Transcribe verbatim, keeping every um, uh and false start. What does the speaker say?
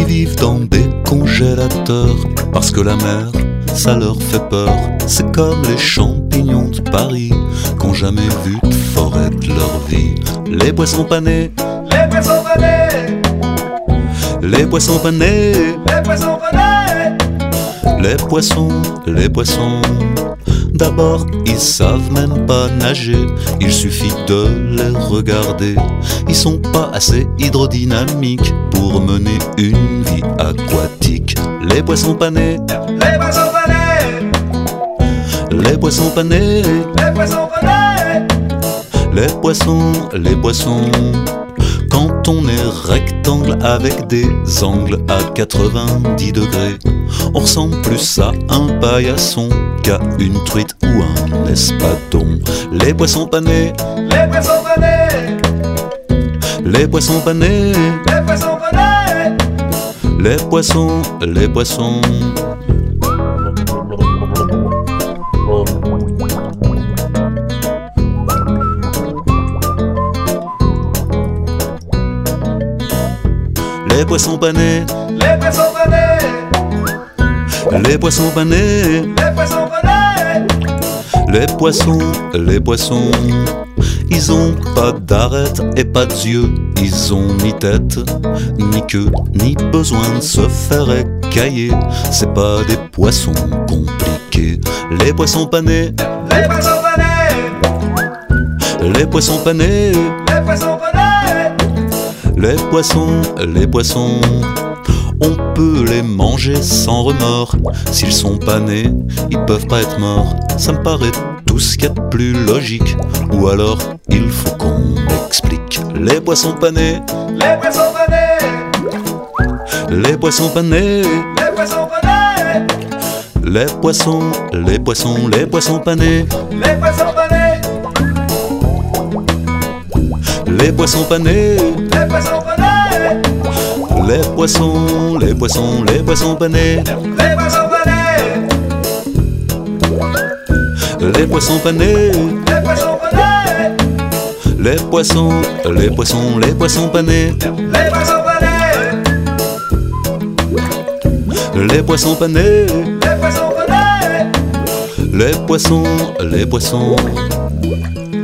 vivent dans des congélateurs, parce que la mer, ça leur fait peur. C'est comme les champignons de Paris, qu'ont jamais vu de forêt de leur vie. Les poissons panés, Les poissons panés, les poissons panés, les poissons panés, les poissons, les poissons. D'abord, ils savent même pas nager, il suffit de les regarder. Ils sont pas assez hydrodynamiques pour mener une vie aquatique. Les poissons panés, les poissons panés, les poissons panés, les poissons panés, les poissons, les poissons. Quand on est rectangle avec des angles à quatre-vingt-dix degrés, on ressemble plus à un paillasson qu'à une truite ou un espadon. Les poissons panés, les poissons panés, les poissons panés, les poissons panés, les poissons, les poissons. Les poissons panés, les poissons panés, les poissons panés, les poissons panés, les poissons, les poissons. Ils ont pas d'arête et pas d'yeux, ils ont ni tête, ni queue, ni besoin de se faire écailler. C'est pas des poissons compliqués. Les poissons panés, les poissons panés, les poissons panés, les poissons panés, les poissons, les poissons. On peut les manger sans remords. S'ils sont panés, ils peuvent pas être morts. Ça me paraît tout ce qu'il y a de plus logique. Ou alors, il faut qu'on m'explique. Les poissons panés, les poissons panés, les poissons panés, les poissons panés, les poissons, les poissons, les poissons panés, les poissons panés, les poissons panés, les poissons panés, les poissons, les poissons, les poissons panés, les poissons panés, les poissons panés, les poissons panés, les poissons, les poissons, les poissons panés, les poissons panés, les poissons panés, les poissons panés, les poissons, les poissons.